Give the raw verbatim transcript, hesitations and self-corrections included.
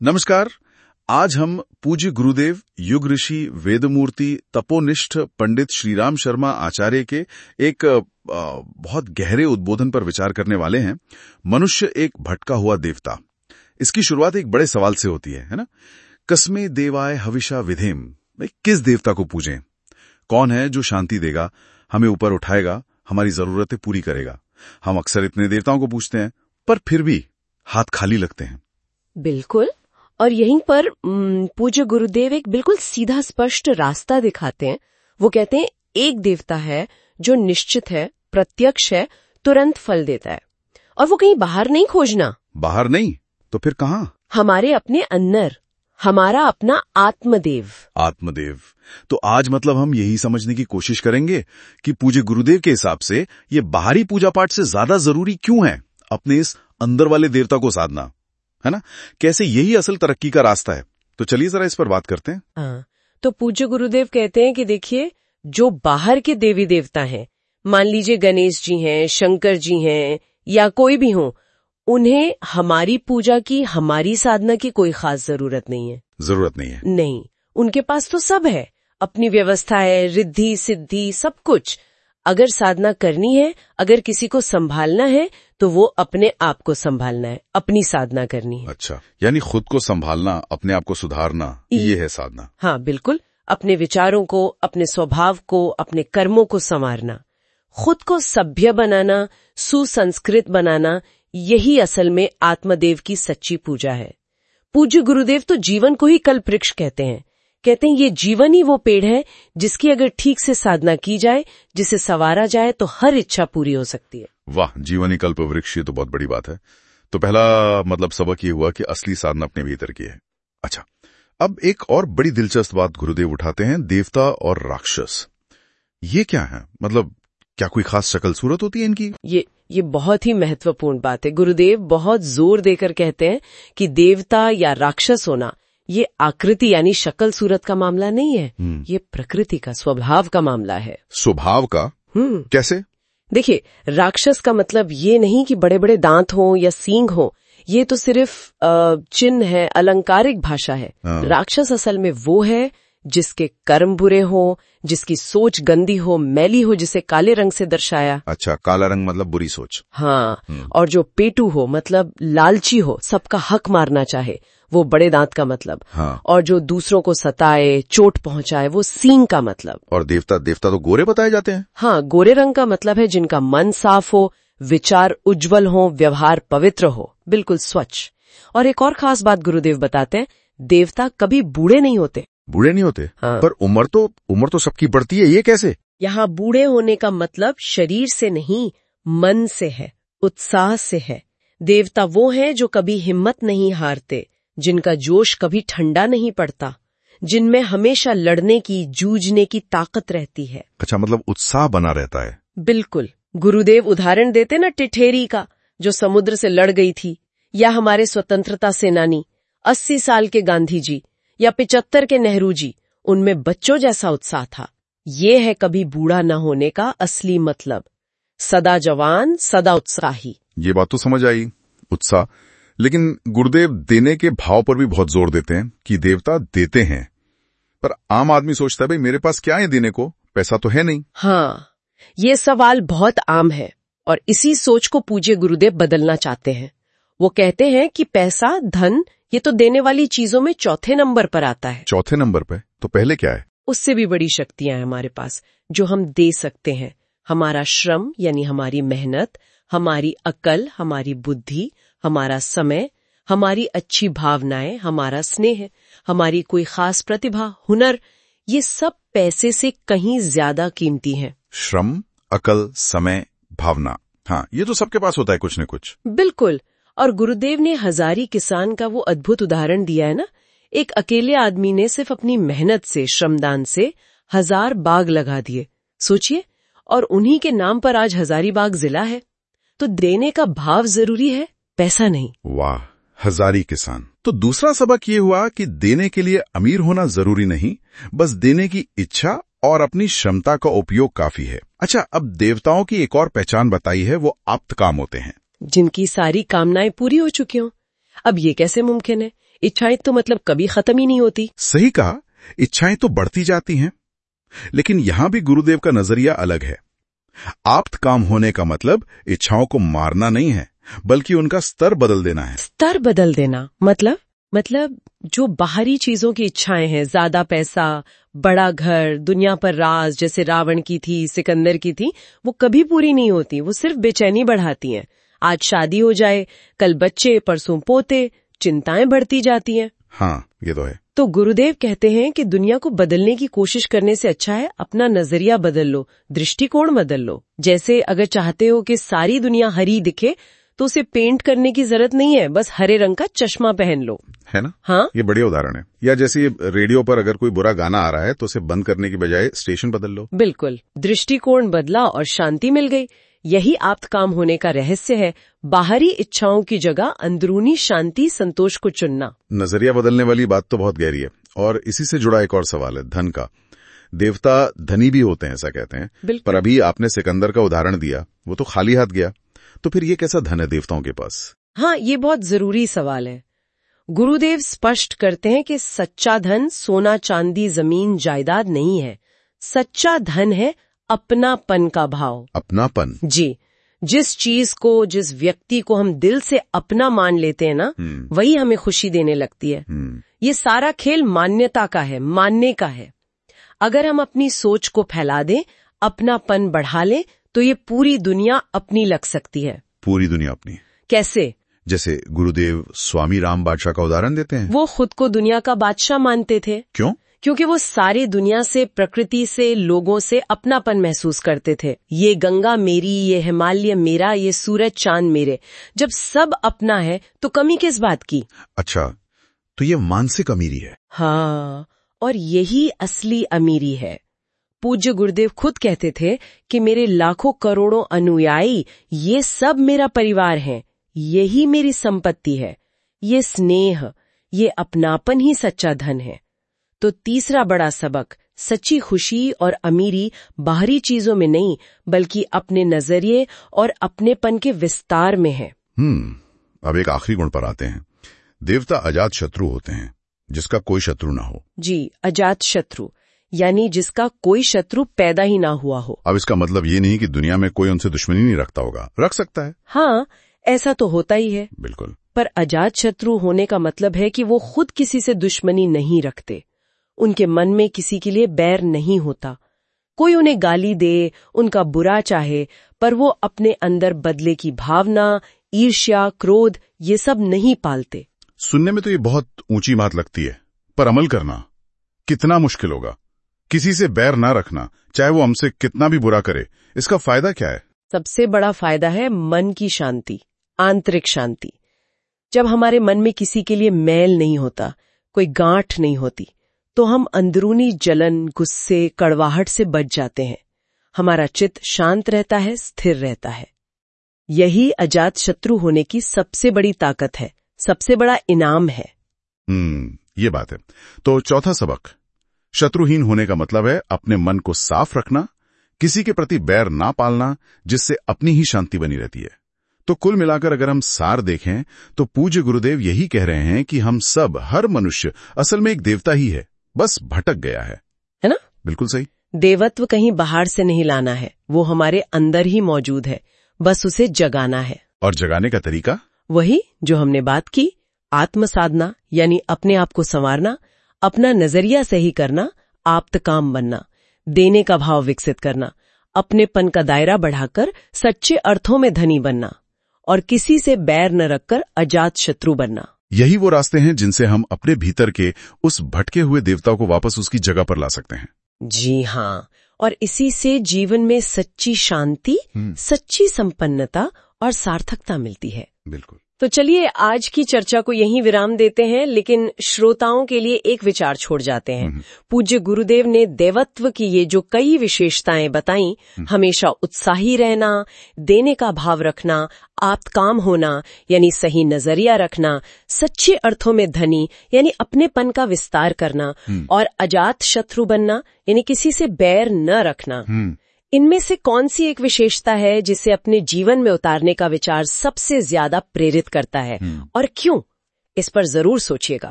नमस्कार। आज हम पूज्य गुरुदेव युग ऋषि वेदमूर्ति तपोनिष्ठ पंडित श्रीराम शर्मा आचार्य के एक बहुत गहरे उद्बोधन पर विचार करने वाले हैं। मनुष्य एक भटका हुआ देवता। इसकी शुरुआत एक बड़े सवाल से होती है, है ना? कस्मे देवाय हविषा विधेम। भाई, किस देवता को पूजें? कौन है जो शांति देगा, हमें ऊपर उठाएगा, हमारी जरूरतें पूरी करेगा? हम अक्सर इतने देवताओं को पूछते हैं, पर फिर भी हाथ खाली लगते हैं। बिल्कुल। और यहीं पर पूज्य गुरुदेव एक बिल्कुल सीधा स्पष्ट रास्ता दिखाते हैं। वो कहते हैं एक देवता है जो निश्चित है, प्रत्यक्ष है, तुरंत फल देता है, और वो कहीं बाहर नहीं खोजना। बाहर नहीं तो फिर कहाँ? हमारे अपने अंदर, हमारा अपना आत्मदेव। आत्मदेव। तो आज मतलब हम यही समझने की कोशिश करेंगे कि पूज्य गुरुदेव के हिसाब से ये बाहरी पूजा पाठ से ज्यादा जरूरी क्यों है अपने इस अंदर वाले देवता को साधना, है ना? कैसे यही असल तरक्की का रास्ता है। तो चलिए जरा इस पर बात करते हैं। हाँ, तो पूज्य गुरुदेव कहते हैं कि देखिए, जो बाहर के देवी देवता हैं, मान लीजिए गणेश जी हैं, शंकर जी हैं, या कोई भी हो, उन्हें हमारी पूजा की, हमारी साधना की कोई खास जरूरत नहीं है। जरूरत नहीं है? नहीं, उनके पास तो सब है, अपनी व्यवस्था है, रिद्धि सिद्धि सब कुछ। अगर साधना करनी है, अगर किसी को संभालना है, तो वो अपने आप को संभालना है, अपनी साधना करनी है। अच्छा, यानी खुद को संभालना, अपने आप को सुधारना, ये है साधना। हाँ बिल्कुल। अपने विचारों को, अपने स्वभाव को, अपने कर्मों को संवारना, खुद को सभ्य बनाना, सुसंस्कृत बनाना, यही असल में आत्मदेव की सच्ची पूजा है। पूज्य गुरुदेव तो जीवन को ही कल्पवृक्ष कहते हैं। कहते हैं ये जीवन ही वो पेड़ है जिसकी अगर ठीक से साधना की जाए, जिसे संवारा जाए, तो हर इच्छा पूरी हो सकती है। वाह, जीवन ही कल्पवृक्ष, ये तो बहुत बड़ी बात है। तो पहला मतलब सबक ये हुआ कि असली साधना अपने भीतर की है। अच्छा, अब एक और बड़ी दिलचस्प बात गुरुदेव उठाते हैं, देवता और राक्षस। ये क्या है? मतलब क्या कोई खास शक्ल सूरत होती है इनकी? ये ये बहुत ही महत्वपूर्ण बात है। गुरुदेव बहुत जोर देकर कहते हैं कि देवता या राक्षस होना ये आकृति यानी शक्ल सूरत का मामला नहीं है, ये प्रकृति का, स्वभाव का मामला है। स्वभाव का? हम्म कैसे? देखिए, राक्षस का मतलब ये नहीं कि बड़े बड़े दांत हों या सींग हों, ये तो सिर्फ चिन्ह है, अलंकारिक भाषा है। राक्षस असल में वो है जिसके कर्म बुरे हो, जिसकी सोच गंदी हो, मैली हो, जिसे काले रंग से दर्शाया। अच्छा, काला रंग मतलब बुरी सोच। हाँ, और जो पेटू हो मतलब लालची हो, सबका हक मारना चाहे, वो बड़े दांत का मतलब। हाँ। और जो दूसरों को सताए, चोट पहुंचाए, वो सींग का मतलब। और देवता देवता तो गोरे बताए जाते हैं। हाँ, गोरे रंग का मतलब है जिनका मन साफ हो, विचार उज्जवल हो, व्यवहार पवित्र हो, बिल्कुल स्वच्छ। और एक और खास बात गुरुदेव बताते हैं, देवता कभी बूढ़े नहीं होते। बूढ़े नहीं होते? हाँ। पर उम्र तो उम्र तो सबकी बढ़ती है, ये कैसे? यहाँ बूढ़े होने का मतलब शरीर से नहीं, मन से है, उत्साह से है। देवता वो हैं जो कभी हिम्मत नहीं हारते, जिनका जोश कभी ठंडा नहीं पड़ता, जिनमें हमेशा लड़ने की, जूझने की ताकत रहती है। अच्छा, मतलब उत्साह बना रहता है। बिल्कुल। गुरुदेव उदाहरण देते ना टिठेरी का, जो समुद्र से लड़ गई थी, या हमारे स्वतंत्रता सेनानी अस्सी साल के गांधी जी, या पिचहत्तर के नेहरू जी, उनमें बच्चों जैसा उत्साह था। ये है कभी बूढ़ा न होने का असली मतलब, सदा जवान, सदा उत्साही। ये बात तो समझ आई, उत्साह। लेकिन गुरुदेव देने के भाव पर भी बहुत जोर देते हैं कि देवता देते हैं, पर आम आदमी सोचता है भाई मेरे पास क्या है देने को, पैसा तो है नहीं। हाँ, ये सवाल बहुत आम है, और इसी सोच को पूज्य गुरुदेव बदलना चाहते हैं। वो कहते हैं कि पैसा, धन, ये तो देने वाली चीजों में चौथे नंबर पर आता है। चौथे नंबर पे? तो पहले क्या है? उससे भी बड़ी शक्तियां हैं हमारे पास, जो हम दे सकते हैं। हमारा श्रम यानी हमारी मेहनत, हमारी अकल, हमारी बुद्धि, हमारा समय, हमारी अच्छी भावनाएं, हमारा स्नेह, हमारी कोई खास प्रतिभा, हुनर, ये सब पैसे से कहीं ज्यादा कीमती हैं। श्रम, अकल, समय, भावना, हाँ, ये तो सबके पास होता है कुछ न कुछ। बिल्कुल। और गुरुदेव ने हजारी किसान का वो अद्भुत उदाहरण दिया है ना। एक अकेले आदमी ने सिर्फ अपनी मेहनत से, श्रमदान से हजार बाग लगा दिए, सोचिए, और उन्हीं के नाम पर आज हजारीबाग जिला है। तो देने का भाव जरूरी है, पैसा नहीं। वाह, हजारी किसान। तो दूसरा सबक ये हुआ कि देने के लिए अमीर होना जरूरी नहीं, बस देने की इच्छा और अपनी क्षमता का उपयोग काफी है। अच्छा, अब देवताओं की एक और पहचान बताई है, वो आप्त काम होते हैं, जिनकी सारी कामनाएं पूरी हो चुकी हों। अब ये कैसे मुमकिन है? इच्छाएं तो मतलब कभी खत्म ही नहीं होती। सही कहा, इच्छाएं तो बढ़ती जाती हैं। लेकिन यहां भी गुरुदेव का नजरिया अलग है। आप्त काम होने का मतलब इच्छाओं को मारना नहीं है, बल्कि उनका स्तर बदल देना है। स्तर बदल देना मतलब मतलब जो बाहरी चीजों की इच्छाएं हैं, ज्यादा पैसा, बड़ा घर, दुनिया पर राज, जैसे रावण की थी, सिकंदर की थी, वो कभी पूरी नहीं होती। वो सिर्फ बेचैनी बढ़ाती हैं। आज शादी हो जाए, कल बच्चे, परसों पोते, चिंताएं बढ़ती जाती हैं। हाँ, ये तो है। तो गुरुदेव कहते हैं कि दुनिया को बदलने की कोशिश करने से अच्छा है अपना नजरिया बदल लो, दृष्टिकोण बदल लो। जैसे अगर चाहते हो कि सारी दुनिया हरी दिखे तो उसे पेंट करने की जरूरत नहीं है, बस हरे रंग का चश्मा पहन लो, है ना? हाँ, ये बढ़िया उदाहरण है। या जैसे रेडियो पर अगर कोई बुरा गाना आ रहा है तो उसे बंद करने की बजाय स्टेशन बदल लो। बिल्कुल, दृष्टिकोण बदला और शांति मिल गई। यही आप्त काम होने का रहस्य है, बाहरी इच्छाओं की जगह अंदरूनी शांति, संतोष को चुनना। नजरिया बदलने वाली बात तो बहुत गहरी है। और इसी से जुड़ा एक और सवाल है, धन का। देवता धनी भी होते हैं, ऐसा कहते हैं, पर अभी आपने सिकंदर का उदाहरण दिया, वो तो खाली हाथ गया। तो फिर ये कैसा धन है देवताओं के पास? हाँ, ये बहुत जरूरी सवाल है। गुरुदेव स्पष्ट करते हैं कि सच्चा धन सोना, चांदी, जमीन, जायदाद नहीं है। सच्चा धन है अपनापन का भाव। अपनापन? जी, जिस चीज को, जिस व्यक्ति को हम दिल से अपना मान लेते हैं ना, वही हमें खुशी देने लगती है। ये सारा खेल मान्यता का है, मानने का है। अगर हम अपनी सोच को फैला दें, अपनापन बढ़ा लें, तो ये पूरी दुनिया अपनी लग सकती है। पूरी दुनिया अपनी? कैसे? जैसे गुरुदेव स्वामी राम बादशाह का उदाहरण देते हैं। वो खुद को दुनिया का बादशाह मानते थे। क्यों? क्योंकि वो सारी दुनिया से, प्रकृति से, लोगों से अपनापन महसूस करते थे। ये गंगा मेरी, ये हिमालय मेरा, ये सूरज चांद मेरे। जब सब अपना है तो कमी किस बात की? अच्छा, तो ये मानसिक अमीरी है। हाँ, और यही असली अमीरी है। पूज्य गुरुदेव खुद कहते थे कि मेरे लाखों करोड़ों अनुयायी, ये सब मेरा परिवार है, यही मेरी संपत्ति है। ये स्नेह, ये अपनापन ही सच्चा धन है। तो तीसरा बड़ा सबक, सच्ची खुशी और अमीरी बाहरी चीजों में नहीं, बल्कि अपने नजरिए और अपनेपन के विस्तार में है। हम्म अब एक आखिरी गुण पर आते हैं। देवता अजात शत्रु होते हैं, जिसका कोई शत्रु ना हो। जी, अजात शत्रु यानी जिसका कोई शत्रु पैदा ही ना हुआ हो। अब इसका मतलब ये नहीं कि दुनिया में कोई उनसे दुश्मनी नहीं रखता होगा, रख सकता है। हाँ, ऐसा तो होता ही है। बिल्कुल। पर अजात शत्रु होने का मतलब है कि वो खुद किसी से दुश्मनी नहीं रखते। उनके मन में किसी के लिए बैर नहीं होता। कोई उन्हें गाली दे, उनका बुरा चाहे, पर वो अपने अंदर बदले की भावना, ईर्ष्या, क्रोध, ये सब नहीं पालते। सुनने में तो ये बहुत ऊंची बात लगती है, पर अमल करना कितना मुश्किल होगा। किसी से बैर ना रखना, चाहे वो हमसे कितना भी बुरा करे, इसका फायदा क्या है? सबसे बड़ा फायदा है मन की शांति, आंतरिक शांति। जब हमारे मन में किसी के लिए मैल नहीं होता, कोई गांठ नहीं होती, तो हम अंदरूनी जलन, गुस्से, कड़वाहट से बच जाते हैं। हमारा चित्त शांत रहता है, स्थिर रहता है। यही अजात शत्रु होने की सबसे बड़ी ताकत है, सबसे बड़ा इनाम है। हम्म ये बात है। तो चौथा सबक, शत्रुहीन होने का मतलब है अपने मन को साफ रखना, किसी के प्रति बैर ना पालना, जिससे अपनी ही शांति बनी रहती है। तो कुल मिलाकर अगर हम सार देखें तो पूज्य गुरुदेव यही कह रहे हैं कि हम सब, हर मनुष्य असल में एक देवता ही है, बस भटक गया है। है ना? बिल्कुल सही। देवत्व कहीं बाहर से नहीं लाना है, वो हमारे अंदर ही मौजूद है, बस उसे जगाना है। और जगाने का तरीका वही जो हमने बात की, आत्म साधना, यानी अपने आप को संवारना, अपना नजरिया सही करना, आप्त काम बनना, देने का भाव विकसित करना, अपनेपन का दायरा बढ़ाकर सच्चे अर्थों में धनी बनना, और किसी से बैर न रखकर अजात शत्रु बनना। यही वो रास्ते हैं जिनसे हम अपने भीतर के उस भटके हुए देवता को वापस उसकी जगह पर ला सकते हैं। जी हाँ, और इसी से जीवन में सच्ची शांति, सच्ची संपन्नता और सार्थकता मिलती है। बिल्कुल। तो चलिए आज की चर्चा को यहीं विराम देते हैं, लेकिन श्रोताओं के लिए एक विचार छोड़ जाते हैं। पूज्य गुरुदेव ने देवत्व की ये जो कई विशेषताएं बताई, हमेशा उत्साही रहना, देने का भाव रखना, आप्त काम होना यानी सही नजरिया रखना, सच्चे अर्थों में धनी यानी अपनेपन का विस्तार करना, और अजात शत्रु बनना यानी किसी से बैर न रखना, इनमें से कौन सी एक विशेषता है जिसे अपने जीवन में उतारने का विचार सबसे ज्यादा प्रेरित करता है और क्यों? इस पर जरूर सोचिएगा।